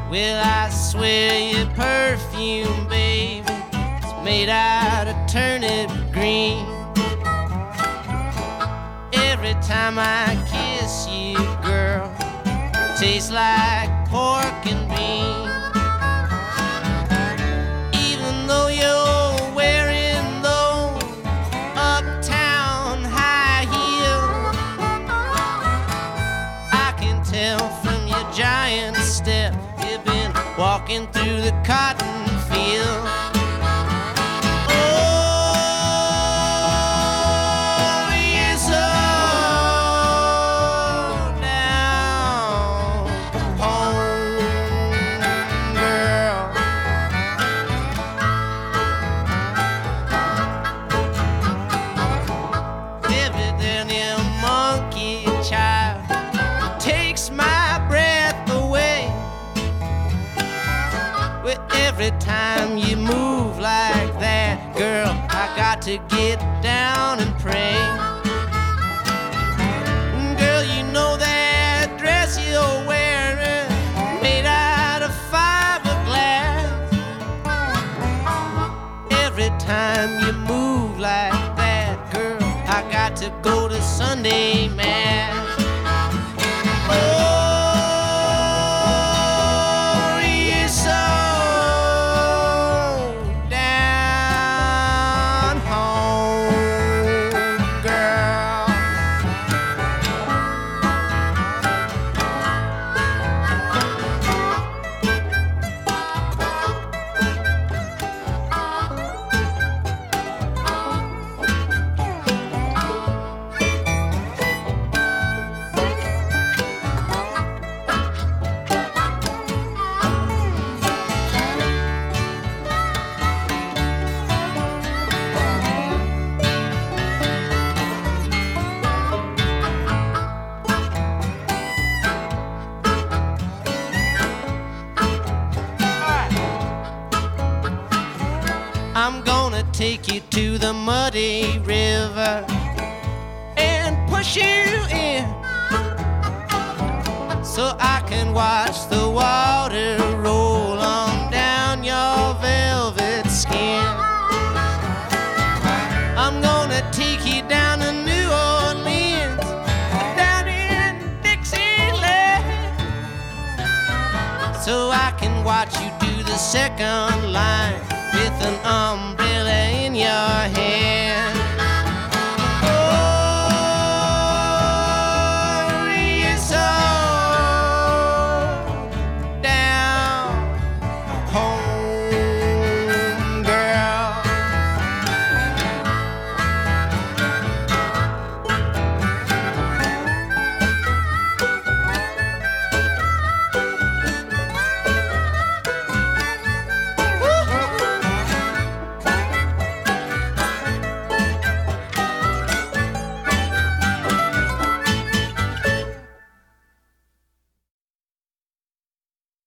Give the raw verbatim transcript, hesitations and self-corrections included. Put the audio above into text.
Well, I swear your perfume, baby, is made out of turnip green. Every time I kiss you, girl, tastes like pork and beans. Even though you're wearing those uptown high heels, I can tell from your giant step you've been walking through the cotton field. Every time you move like that, girl, I got to get down and pray. Girl, you know that dress you're wearing, made out of fiberglass. Every time you move like that, girl, I got to go to Sunday Mass. I'm gonna take you to the muddy river and push you in so I can watch the water roll on down your velvet skin. I'm gonna take you down to New Orleans, down in Dixieland, so I can watch you do the second line with an umbrella in your hand.